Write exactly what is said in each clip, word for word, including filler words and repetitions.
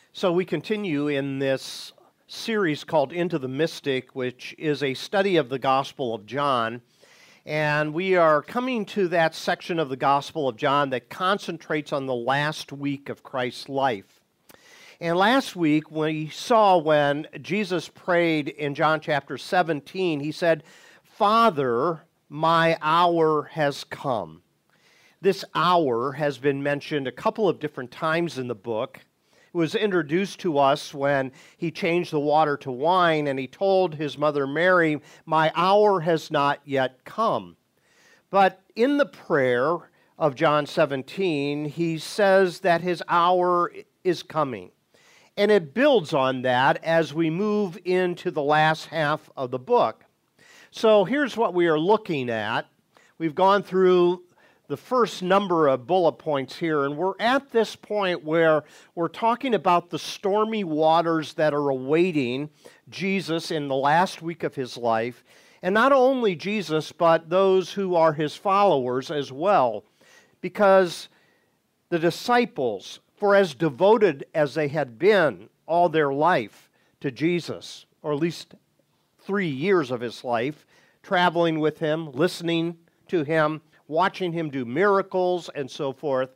So we continue in this series called Into the Mystic, which is a study of the Gospel of John. And we are coming to that section of the Gospel of John that concentrates on the last week of Christ's life. And last week we saw when Jesus prayed in John chapter seventeen, he said, "Father, my hour has come." This hour has been mentioned a couple of different times in the book. It was introduced to us when he changed the water to wine and he told his mother Mary, "My hour has not yet come." But in the prayer of John seventeen, he says that his hour is coming. And it builds on that as we move into the last half of the book. So here's what we are looking at. We've gone through the first number of bullet points here, and we're at this point where we're talking about the stormy waters that are awaiting Jesus in the last week of his life, and not only Jesus, but those who are his followers as well, because the disciples, for as devoted as they had been all their life to Jesus, or at least three years of his life, traveling with him, listening to him, watching him do miracles and so forth.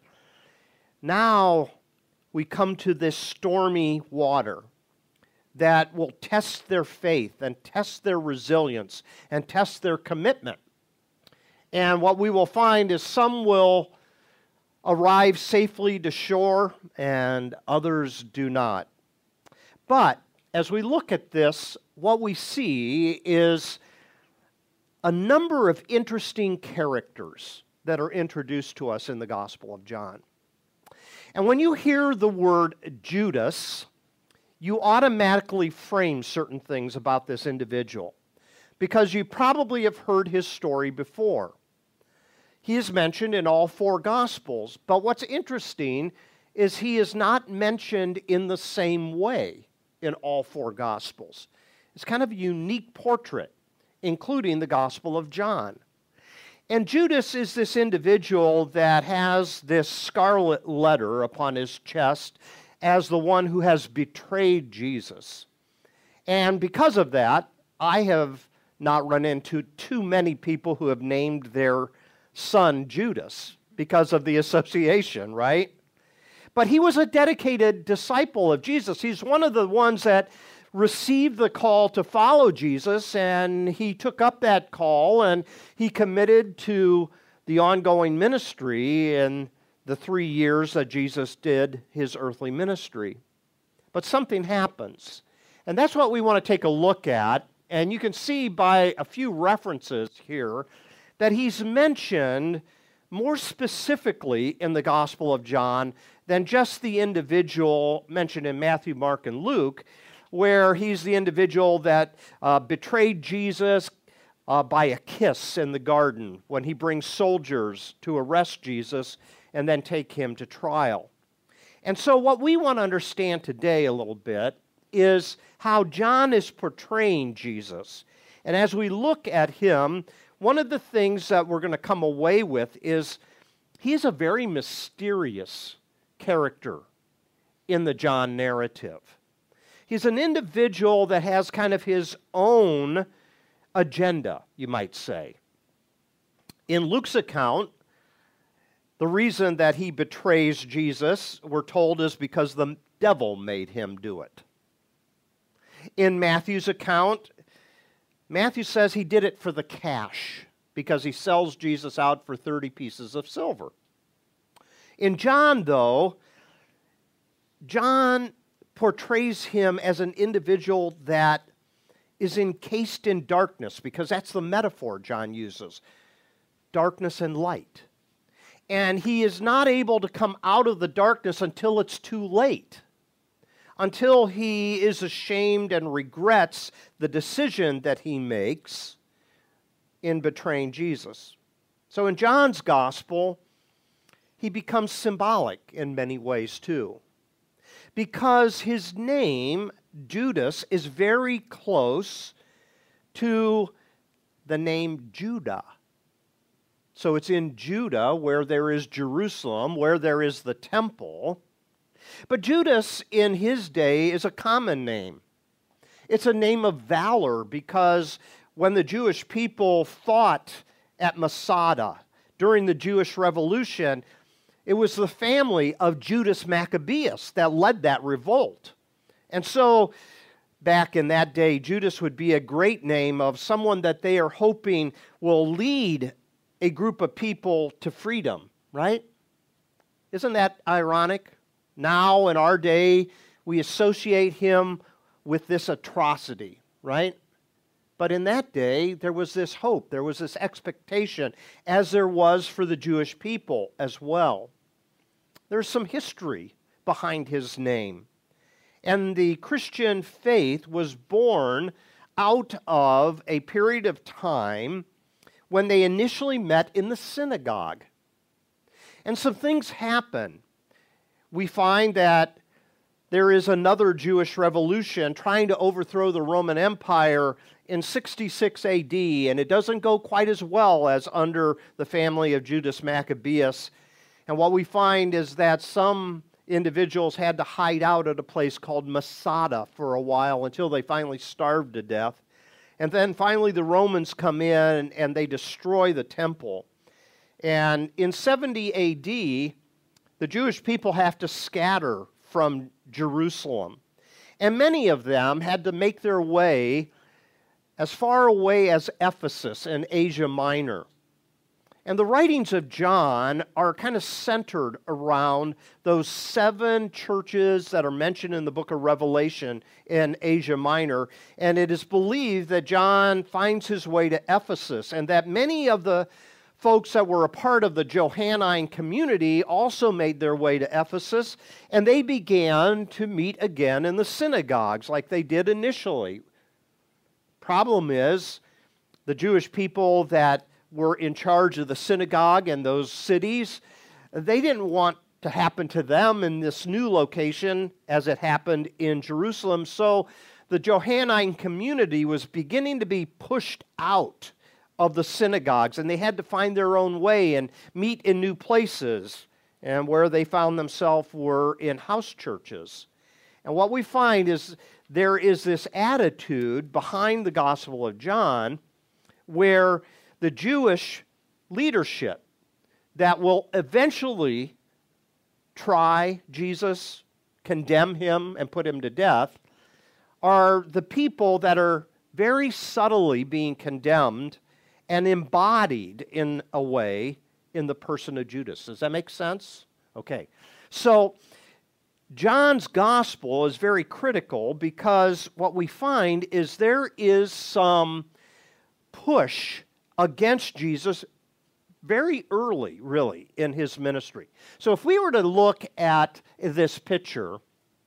Now we come to this stormy water that will test their faith and test their resilience and test their commitment. And what we will find is some will arrive safely to shore and others do not. But as we look at this, what we see is a number of interesting characters that are introduced to us in the Gospel of John. And when you hear the word Judas, you automatically frame certain things about this individual because you probably have heard his story before. He is mentioned in all four Gospels, but what's interesting is he is not mentioned in the same way in all four Gospels. It's kind of a unique portrait, including the Gospel of John. And Judas is this individual that has this scarlet letter upon his chest as the one who has betrayed Jesus. And because of that, I have not run into too many people who have named their son Judas because of the association, right? But he was a dedicated disciple of Jesus. He's one of the ones that received the call to follow Jesus, and he took up that call and he committed to the ongoing ministry in the three years that Jesus did his earthly ministry. But something happens, and that's what we want to take a look at. And you can see by a few references here that he's mentioned more specifically in the Gospel of John than just the individual mentioned in Matthew, Mark, and Luke, where he's the individual that uh, betrayed Jesus uh, by a kiss in the garden when he brings soldiers to arrest Jesus and then take him to trial. And so what we want to understand today a little bit is how John is portraying Jesus. And as we look at him, one of the things that we're going to come away with is he's a very mysterious character in the John narrative. He's an individual that has kind of his own agenda, you might say. In Luke's account, the reason that he betrays Jesus, we're told, is because the devil made him do it. In Matthew's account, Matthew says he did it for the cash because he sells Jesus out for thirty pieces of silver. In John, though, John portrays him as an individual that is encased in darkness, because that's the metaphor John uses, darkness and light. And he is not able to come out of the darkness until it's too late, until he is ashamed and regrets the decision that he makes in betraying Jesus. So in John's gospel, he becomes symbolic in many ways too, because his name, Judas, is very close to the name Judah. So it's in Judah where there is Jerusalem, where there is the temple. But Judas in his day is a common name. It's a name of valor because when the Jewish people fought at Masada during the Jewish Revolution, it was the family of Judas Maccabeus that led that revolt. And so back in that day, Judas would be a great name of someone that they are hoping will lead a group of people to freedom, right? Isn't that ironic? Now, in our day, we associate him with this atrocity, right? But in that day, there was this hope, there was this expectation, as there was for the Jewish people as well. There's some history behind his name. And the Christian faith was born out of a period of time when they initially met in the synagogue. And some things happen. We find that there is another Jewish revolution trying to overthrow the Roman Empire in sixty-six A D, and it doesn't go quite as well as under the family of Judas Maccabeus. And what we find is that some individuals had to hide out at a place called Masada for a while until they finally starved to death. And then finally the Romans come in and they destroy the temple. And in seventy A D, the Jewish people have to scatter from Jerusalem. And many of them had to make their way as far away as Ephesus in Asia Minor. And the writings of John are kind of centered around those seven churches that are mentioned in the book of Revelation in Asia Minor. And it is believed that John finds his way to Ephesus, and that many of the folks that were a part of the Johannine community also made their way to Ephesus, and they began to meet again in the synagogues like they did initially. Problem is, the Jewish people that were in charge of the synagogue in those cities, they didn't want to happen to them in this new location as it happened in Jerusalem. So the Johannine community was beginning to be pushed out of the synagogues, and they had to find their own way and meet in new places. And where they found themselves were in house churches. And what we find is there is this attitude behind the Gospel of John where the Jewish leadership that will eventually try Jesus, condemn him, and put him to death are the people that are very subtly being condemned and embodied in a way in the person of Judas. Does that make sense? Okay. So John's gospel is very critical because what we find is there is some push against Jesus very early, really, in his ministry. So if we were to look at this picture,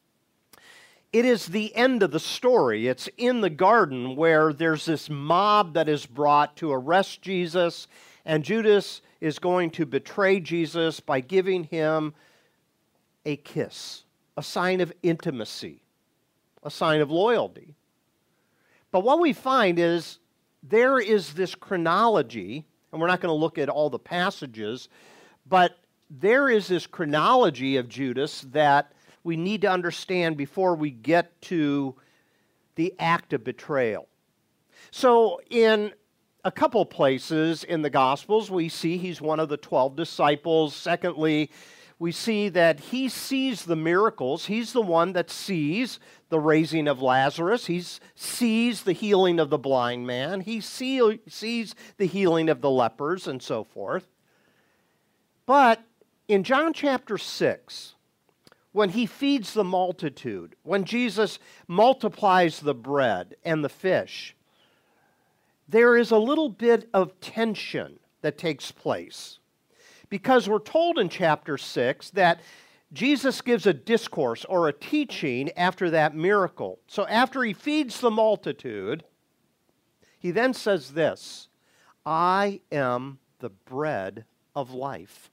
it is the end of the story. It's in the garden where there's this mob that is brought to arrest Jesus, and Judas is going to betray Jesus by giving him a kiss, a sign of intimacy, a sign of loyalty. But what we find is there is this chronology, and we're not going to look at all the passages, but there is this chronology of Judas that we need to understand before we get to the act of betrayal. So in a couple places in the Gospels, we see he's one of the twelve disciples. Secondly, we see that he sees the miracles. He's the one that sees the raising of Lazarus. He sees the healing of the blind man. He see, sees the healing of the lepers and so forth. But in John chapter six, when he feeds the multitude, when Jesus multiplies the bread and the fish, there is a little bit of tension that takes place. Because we're told in chapter six that Jesus gives a discourse or a teaching after that miracle. So after he feeds the multitude, he then says this, "I am the bread of life."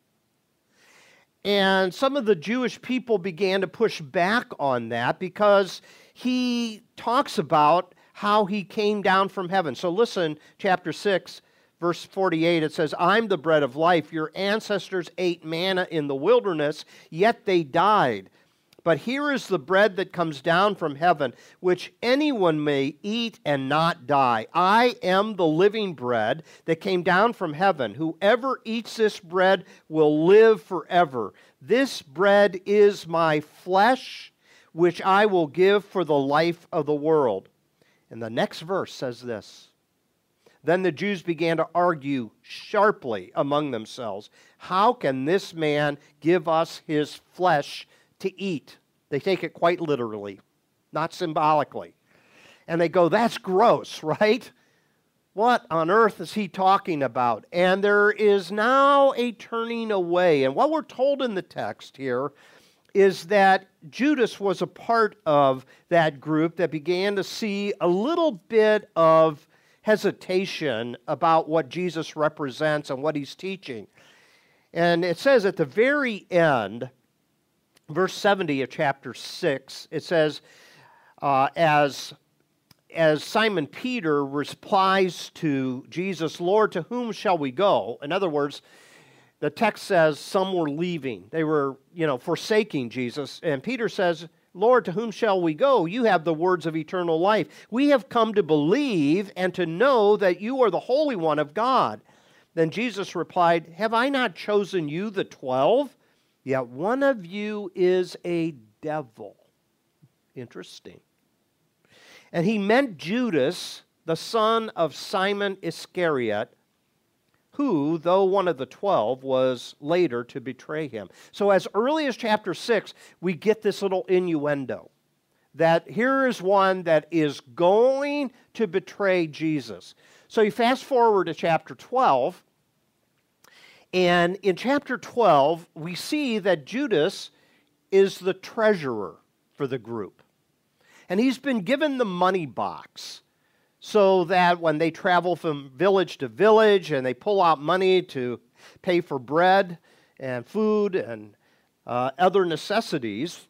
And some of the Jewish people began to push back on that because he talks about how he came down from heaven. So listen, chapter six, verse forty-eight, it says, I'm the bread of life. Your ancestors ate manna in the wilderness, yet they died. But here is the bread that comes down from heaven, which anyone may eat and not die. I am the living bread that came down from heaven. Whoever eats this bread will live forever. This bread is my flesh, which I will give for the life of the world. And the next verse says this. Then the Jews began to argue sharply among themselves. How can this man give us his flesh to eat? They take it quite literally, not symbolically. And they go, that's gross, right? What on earth is he talking about? And there is now a turning away. And what we're told in the text here is that Judas was a part of that group that began to see a little bit of hesitation about what Jesus represents and what he's teaching. And it says at the very end, verse seventy of chapter six, it says, uh, as, as Simon Peter replies to Jesus, Lord, to whom shall we go? In other words, the text says some were leaving. They were, you know, forsaking Jesus. And Peter says, Lord, to whom shall we go? You have the words of eternal life. We have come to believe and to know that you are the Holy One of God. Then Jesus replied, have I not chosen you, the twelve? Yet one of you is a devil. Interesting. And he meant Judas, the son of Simon Iscariot, who, though one of the twelve, was later to betray him. So as early as chapter six, we get this little innuendo that here is one that is going to betray Jesus. So you fast forward to chapter twelve, and in chapter twelve, we see that Judas is the treasurer for the group. And he's been given the money box so that when they travel from village to village and they pull out money to pay for bread and food and uh, other necessities,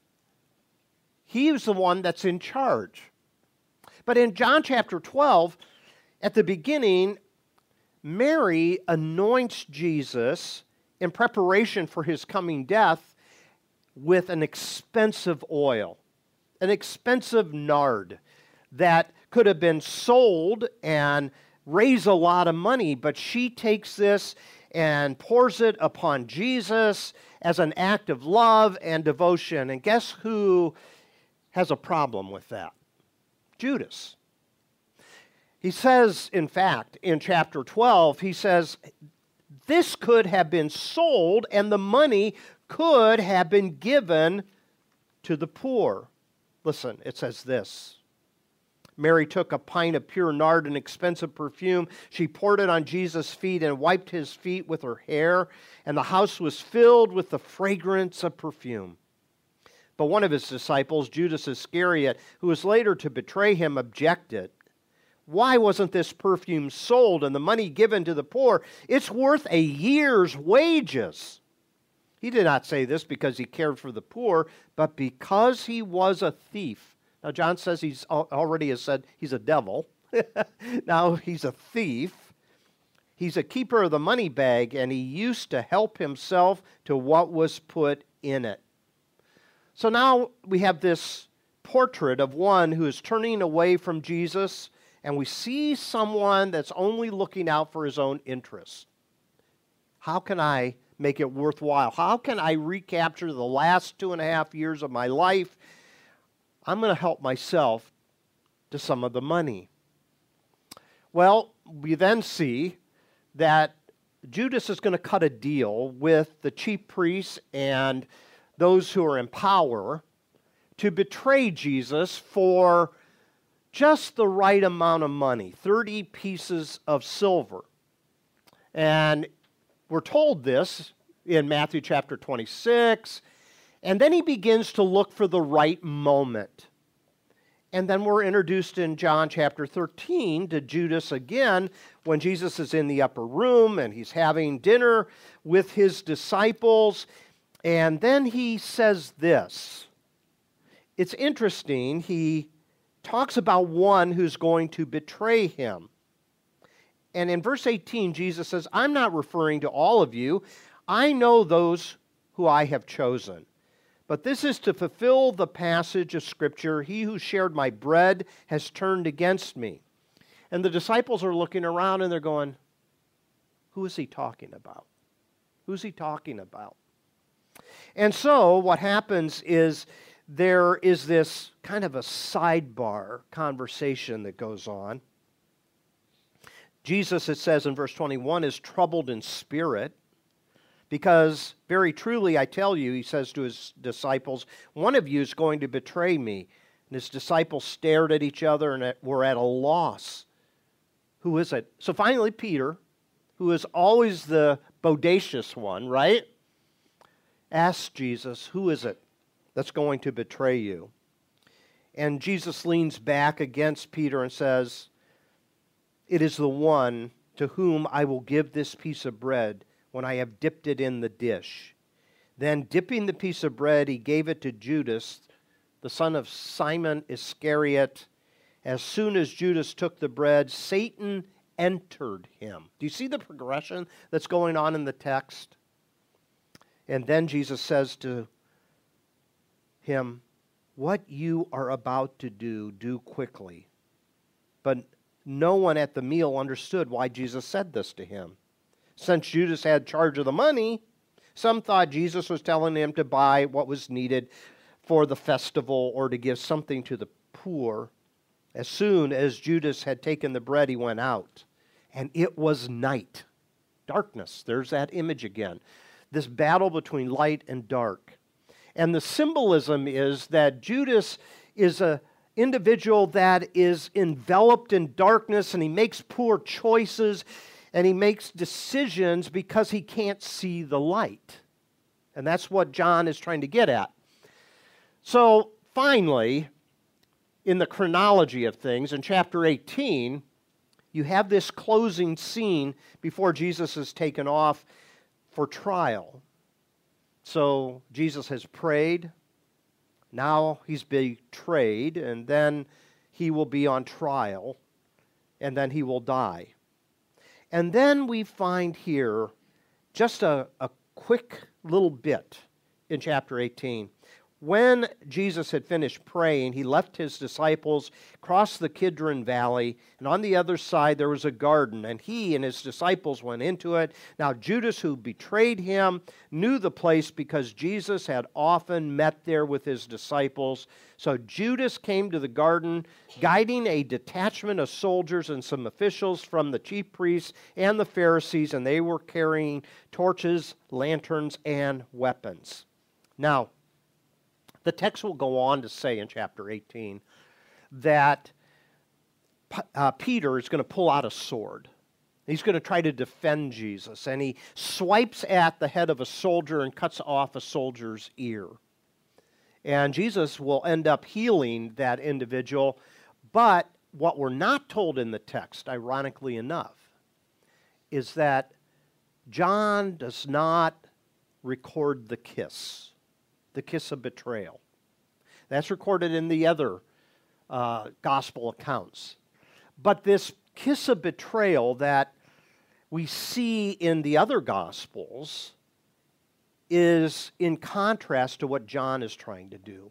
he is the one that's in charge. But in John chapter twelve, at the beginning, Mary anoints Jesus in preparation for his coming death with an expensive oil, an expensive nard that could have been sold and raise a lot of money, but she takes this and pours it upon Jesus as an act of love and devotion. And guess who has a problem with that? Judas. He says, in fact, in chapter twelve, he says, this could have been sold and the money could have been given to the poor. Listen, it says this. Mary took a pint of pure nard, an expensive perfume. She poured it on Jesus' feet and wiped his feet with her hair, and the house was filled with the fragrance of perfume. But one of his disciples, Judas Iscariot, who was later to betray him, objected. Why wasn't this perfume sold and the money given to the poor? It's worth a year's wages. He did not say this because he cared for the poor, but because he was a thief. Now, John says he's already has said he's a devil. Now he's a thief. He's a keeper of the money bag, and he used to help himself to what was put in it. So now we have this portrait of one who is turning away from Jesus, and we see someone that's only looking out for his own interests. How can I make it worthwhile? How can I recapture the last two and a half years of my life? I'm going to help myself to some of the money. Well, we then see that Judas is going to cut a deal with the chief priests and those who are in power to betray Jesus for just the right amount of money, thirty pieces of silver. And we're told this in Matthew chapter twenty-six. And then he begins to look for the right moment. And then we're introduced in John chapter thirteen to Judas again when Jesus is in the upper room and he's having dinner with his disciples. And then he says this. It's interesting. He talks about one who's going to betray him. And in verse eighteen, Jesus says, I'm not referring to all of you. I know those who I have chosen. But this is to fulfill the passage of Scripture, he who shared my bread has turned against me. And the disciples are looking around and they're going, who is he talking about? Who's he talking about? And so what happens is there is this kind of a sidebar conversation that goes on. Jesus, it says in verse twenty-one, is troubled in spirit because very truly I tell you, he says to his disciples, one of you is going to betray me. And his disciples stared at each other and were at a loss. Who is it? So finally Peter, who is always the bodacious one, right? Asks Jesus, who is it that's going to betray you? And Jesus leans back against Peter and says, it is the one to whom I will give this piece of bread when I have dipped it in the dish. Then dipping the piece of bread, he gave it to Judas, the son of Simon Iscariot. As soon as Judas took the bread, Satan entered him. Do you see the progression that's going on in the text? And then Jesus says to him, what you are about to do, do quickly. But no one at the meal understood why Jesus said this to him. Since Judas had charge of the money, some thought Jesus was telling him to buy what was needed for the festival or to give something to the poor. As soon as Judas had taken the bread, he went out. And it was night. Darkness. There's that image again. This battle between light and dark. And the symbolism is that Judas is an individual that is enveloped in darkness, and he makes poor choices, and he makes decisions because he can't see the light. And that's what John is trying to get at. So finally, in the chronology of things, in chapter eighteen, you have this closing scene before Jesus is taken off for trial. So Jesus has prayed, now he's betrayed, and then he will be on trial, and then he will die. And then we find here just a, a quick little bit in chapter eighteen. When Jesus had finished praying, he left his disciples, crossed the Kidron Valley, and on the other side there was a garden, and he and his disciples went into it. Now Judas, who betrayed him, knew the place because Jesus had often met there with his disciples. So Judas came to the garden, guiding a detachment of soldiers and some officials from the chief priests and the Pharisees, and they were carrying torches, lanterns, and weapons. Now, the text will go on to say in chapter eighteen that uh, Peter is going to pull out a sword. He's going to try to defend Jesus, and he swipes at the head of a soldier and cuts off a soldier's ear. And Jesus will end up healing that individual, but what we're not told in the text, ironically enough, is that John does not record the kiss. The kiss of betrayal. That's recorded in the other uh, gospel accounts. But this kiss of betrayal that we see in the other gospels is in contrast to what John is trying to do.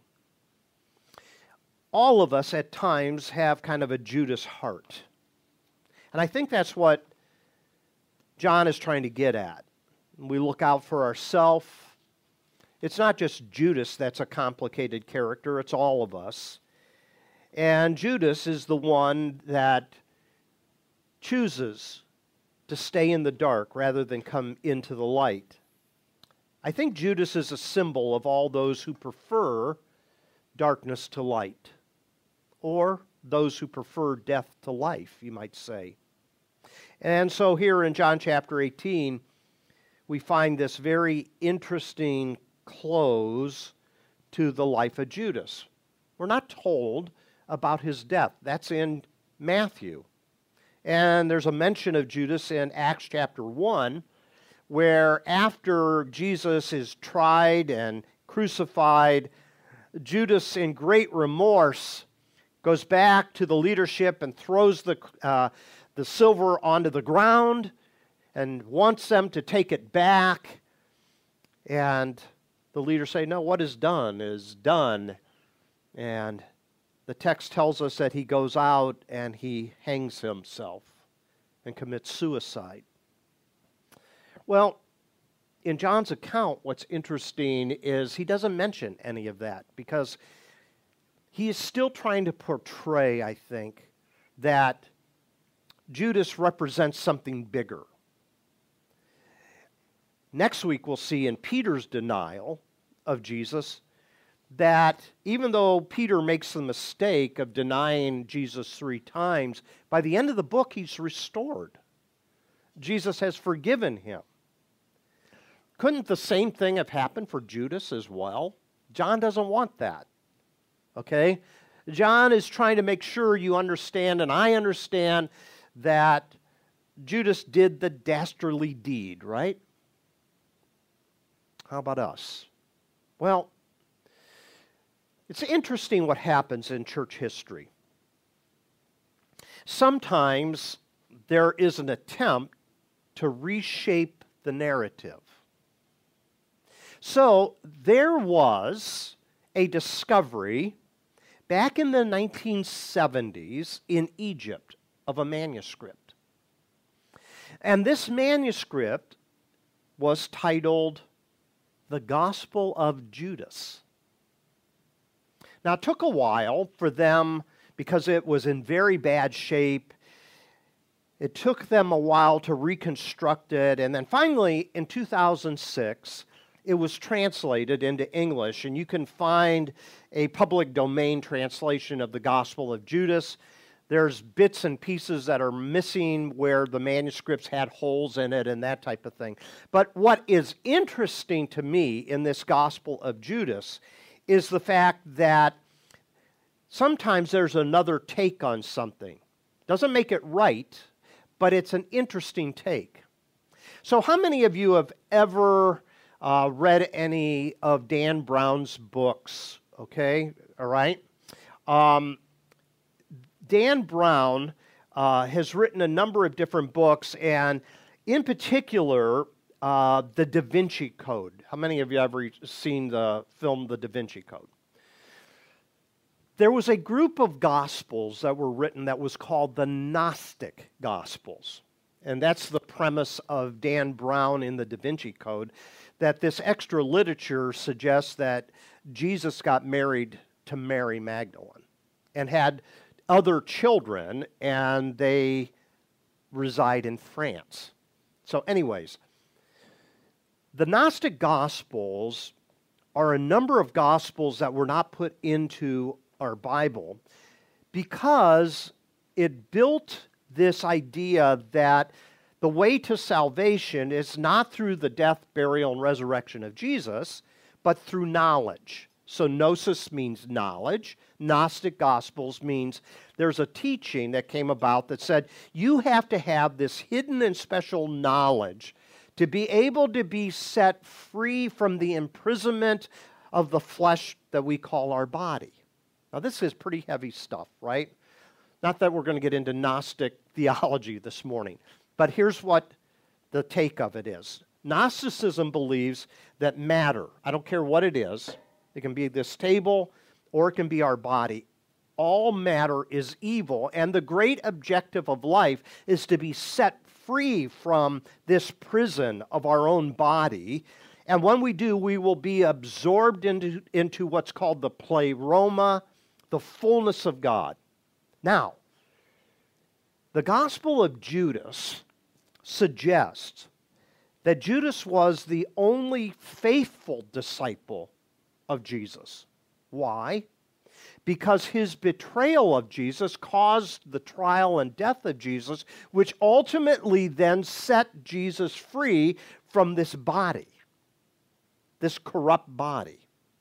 All of us at times have kind of a Judas heart. And I think that's what John is trying to get at. We look out for ourselves. It's not just Judas that's a complicated character, it's all of us. And Judas is the one that chooses to stay in the dark rather than come into the light. I think Judas is a symbol of all those who prefer darkness to light, or those who prefer death to life, you might say. And so here in John chapter eighteen, we find this very interesting close to the life of Judas. We're not told about his death. That's in Matthew. And there's a mention of Judas in Acts chapter one, where after Jesus is tried and crucified, Judas, in great remorse, goes back to the leadership and throws the, uh, the silver onto the ground and wants them to take it back. And the leaders say, no, what is done is done. And the text tells us that he goes out and he hangs himself and commits suicide. Well, in John's account, what's interesting is he doesn't mention any of that because he is still trying to portray, I think, that Judas represents something bigger. Next week, we'll see in Peter's denial of Jesus that even though Peter makes the mistake of denying Jesus three times, by the end of the book, he's restored. Jesus has forgiven him. Couldn't the same thing have happened for Judas as well? John doesn't want that, okay? John is trying to make sure you understand, and I understand, that Judas did the dastardly deed, right? How about us? Well, it's interesting what happens in church history. Sometimes there is an attempt to reshape the narrative. So there was a discovery back in the nineteen seventies in Egypt of a manuscript. And this manuscript was titled The Gospel of Judas. Now, it took a while for them, because it was in very bad shape, it took them a while to reconstruct it, and then finally, in two thousand six, it was translated into English, and you can find a public domain translation of the Gospel of Judas. There's bits and pieces that are missing where the manuscripts had holes in it and that type of thing. But what is interesting to me in this Gospel of Judas is the fact that sometimes there's another take on something. Doesn't make it right, but it's an interesting take. So how many of you have ever uh, read any of Dan Brown's books? Okay, all right. Um, Dan Brown uh, has written a number of different books, and in particular, uh, The Da Vinci Code. How many of you have ever seen the film The Da Vinci Code? There was a group of Gospels that were written that was called the Gnostic Gospels. And that's the premise of Dan Brown in the Da Vinci Code, that this extra literature suggests that Jesus got married to Mary Magdalene and had other children, and they reside in France. So anyways, the Gnostic Gospels are a number of Gospels that were not put into our Bible because it built this idea that the way to salvation is not through the death, burial, and resurrection of Jesus, but through knowledge. So gnosis means knowledge. Gnostic Gospels means there's a teaching that came about that said you have to have this hidden and special knowledge to be able to be set free from the imprisonment of the flesh that we call our body. Now, this is pretty heavy stuff, right? Not that we're going to get into Gnostic theology this morning, but here's what the take of it is. Gnosticism believes that matter, I don't care what it is, it can be this table or it can be our body. All matter is evil, and the great objective of life is to be set free from this prison of our own body. And when we do, we will be absorbed into, into what's called the pleroma, the fullness of God. Now, the Gospel of Judas suggests that Judas was the only faithful disciple of Jesus. Why? Because his betrayal of Jesus caused the trial and death of Jesus, which ultimately then set Jesus free from this body, this corrupt body.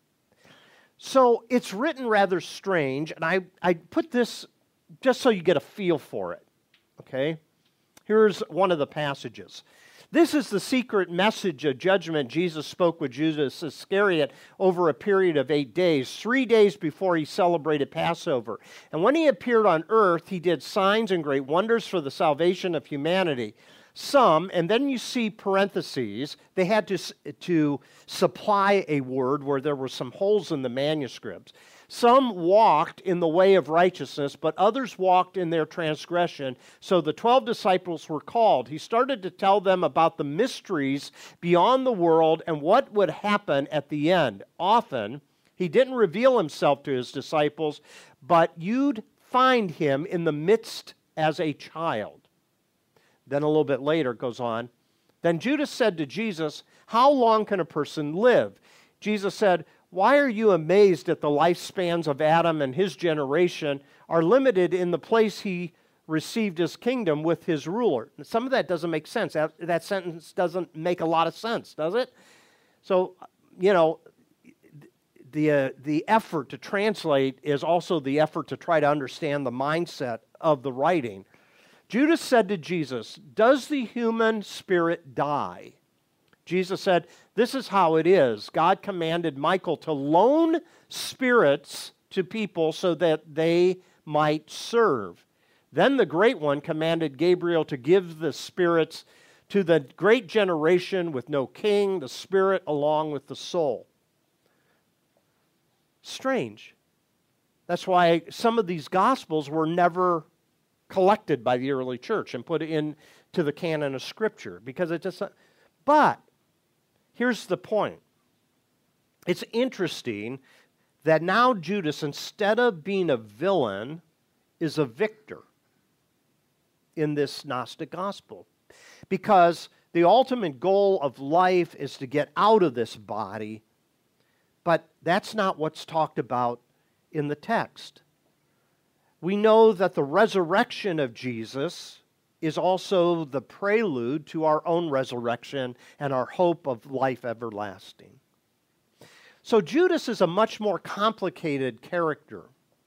So it's written rather strange, and I, I put this just so you get a feel for it, okay? Here's one of the passages. This is the secret message of judgment Jesus spoke with Judas Iscariot over a period of eight days, three days before he celebrated Passover. And when he appeared on earth, he did signs and great wonders for the salvation of humanity. Some, and then you see parentheses, they had to, to supply a word where there were some holes in the manuscripts. Some walked in the way of righteousness, but others walked in their transgression. So the twelve disciples were called. He started to tell them about the mysteries beyond the world and what would happen at the end. Often, he didn't reveal himself to his disciples, but you'd find him in the midst as a child. Then a little bit later it goes on. Then Judas said to Jesus, "How long can a person live?" Jesus said, "Why are you amazed at the lifespans of Adam and his generation are limited in the place he received his kingdom with his ruler?" Some of that doesn't make sense. That, that sentence doesn't make a lot of sense, does it? So, you know, the, uh, the effort to translate is also the effort to try to understand the mindset of the writing. Judas said to Jesus, "Does the human spirit die?" Jesus said, "This is how it is. God commanded Michael to loan spirits to people so that they might serve. Then the Great One commanded Gabriel to give the spirits to the great generation with no king, the spirit along with the soul." Strange. That's why some of these Gospels were never collected by the early church and put into the canon of Scripture, because it just. But here's the point. It's interesting that now Judas, instead of being a villain, is a victor in this Gnostic gospel, because the ultimate goal of life is to get out of this body, but that's not what's talked about in the text. We know that the resurrection of Jesus is also the prelude to our own resurrection and our hope of life everlasting. So Judas is a much more complicated character.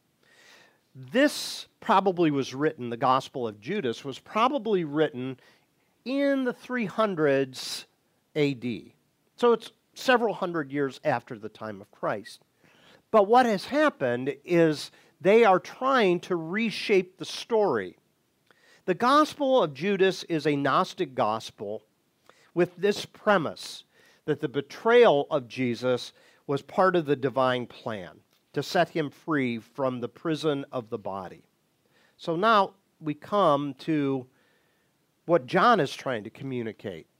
This probably was written, the Gospel of Judas was probably written in the three hundreds A D. So it's several hundred years after the time of Christ. But what has happened is they are trying to reshape the story. The Gospel of Judas is a Gnostic gospel with this premise, that the betrayal of Jesus was part of the divine plan to set him free from the prison of the body. So now we come to what John is trying to communicate.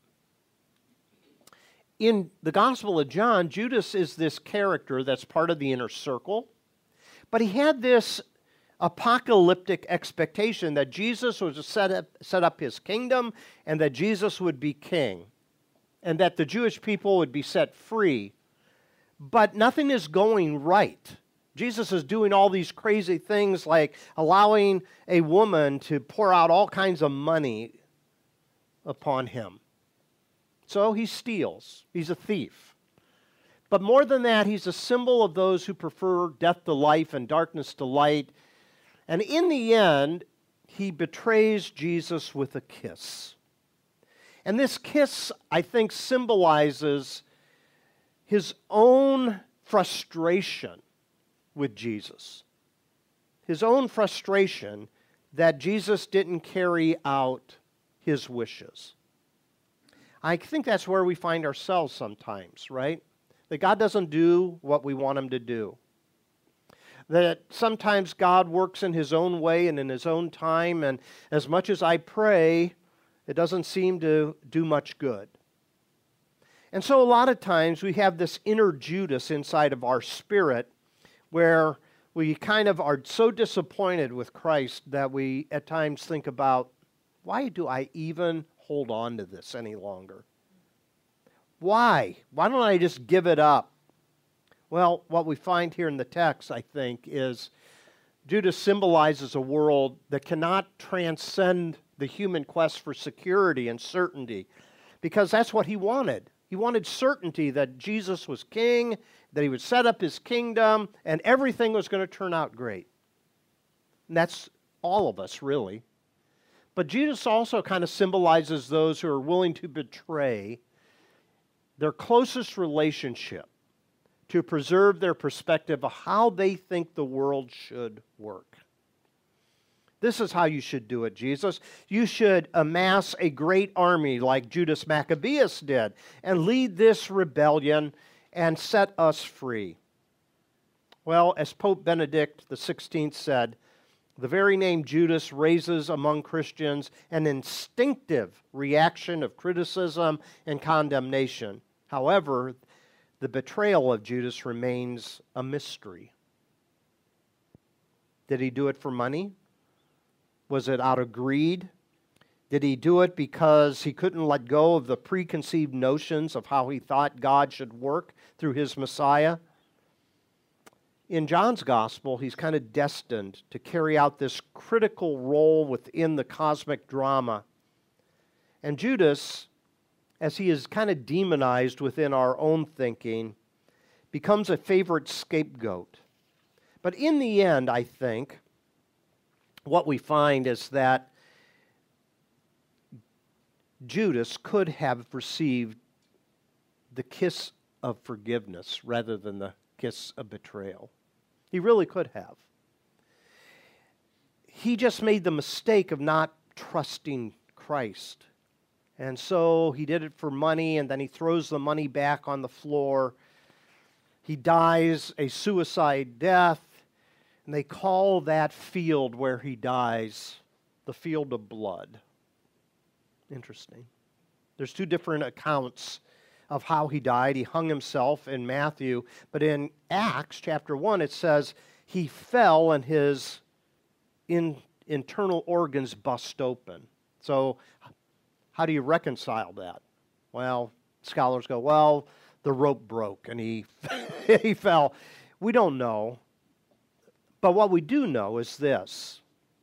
In the Gospel of John, Judas is this character that's part of the inner circle, but he had this apocalyptic expectation that Jesus was to set up, set up his kingdom and that Jesus would be king and that the Jewish people would be set free. But nothing is going right. Jesus is doing all these crazy things like allowing a woman to pour out all kinds of money upon him. So he steals. He's a thief. But more than that, he's a symbol of those who prefer death to life and darkness to light. And in the end, he betrays Jesus with a kiss. And this kiss, I think, symbolizes his own frustration with Jesus. His own frustration that Jesus didn't carry out his wishes. I think that's where we find ourselves sometimes, right? That God doesn't do what we want him to do. That sometimes God works in his own way and in his own time, and as much as I pray, it doesn't seem to do much good. And so a lot of times we have this inner Judas inside of our spirit where we kind of are so disappointed with Christ that we at times think about, why do I even hold on to this any longer? Why? Why don't I just give it up? Well, what we find here in the text, I think, is Judas symbolizes a world that cannot transcend the human quest for security and certainty, because that's what he wanted. He wanted certainty that Jesus was king, that he would set up his kingdom, and everything was going to turn out great. And that's all of us, really. But Judas also kind of symbolizes those who are willing to betray their closest relationship to preserve their perspective of how they think the world should work. This is how you should do it, Jesus. You should amass a great army like Judas Maccabeus did and lead this rebellion and set us free. Well, as Pope Benedict the sixteenth said, the very name Judas raises among Christians an instinctive reaction of criticism and condemnation. However, the betrayal of Judas remains a mystery. Did he do it for money? Was it out of greed? Did he do it because he couldn't let go of the preconceived notions of how he thought God should work through his Messiah? In John's gospel, he's kind of destined to carry out this critical role within the cosmic drama. And Judas, as he is kind of demonized within our own thinking, becomes a favorite scapegoat. But in the end, I think, what we find is that Judas could have received the kiss of forgiveness rather than the kiss of betrayal. He really could have. He just made the mistake of not trusting Christ. And so he did it for money, and then he throws the money back on the floor. He dies a suicide death. And they call that field where he dies the field of blood. Interesting. There's two different accounts of how he died. He hung himself in Matthew, but in Acts chapter one it says he fell and his in, internal organs bust open. So how do you reconcile that? Well, scholars go, well, the rope broke and he, he fell. We don't know. But what we do know is this.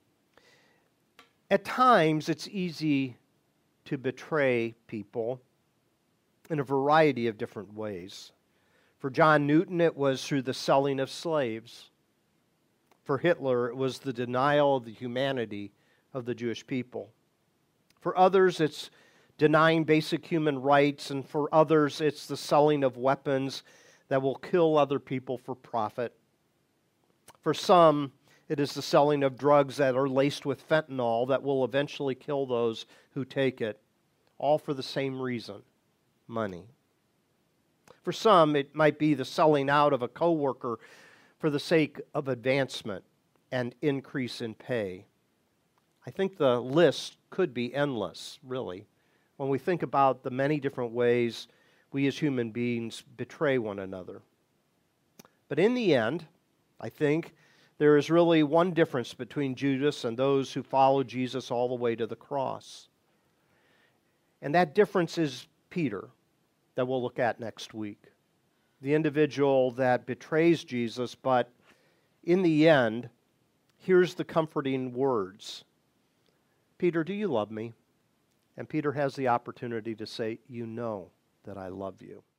At times, it's easy to betray people in a variety of different ways. For John Newton, it was through the selling of slaves. For Hitler, it was the denial of the humanity of the Jewish people. For others, it's denying basic human rights, and for others, it's the selling of weapons that will kill other people for profit. For some, it is the selling of drugs that are laced with fentanyl that will eventually kill those who take it, all for the same reason, money. For some, it might be the selling out of a coworker for the sake of advancement and increase in pay. I think the list could be endless, really, when we think about the many different ways we as human beings betray one another. But in the end, I think there is really one difference between Judas and those who follow Jesus all the way to the cross. And that difference is Peter, that we'll look at next week. The individual that betrays Jesus, but in the end, hears the comforting words. Peter, do you love me? And Peter has the opportunity to say, you know that I love you.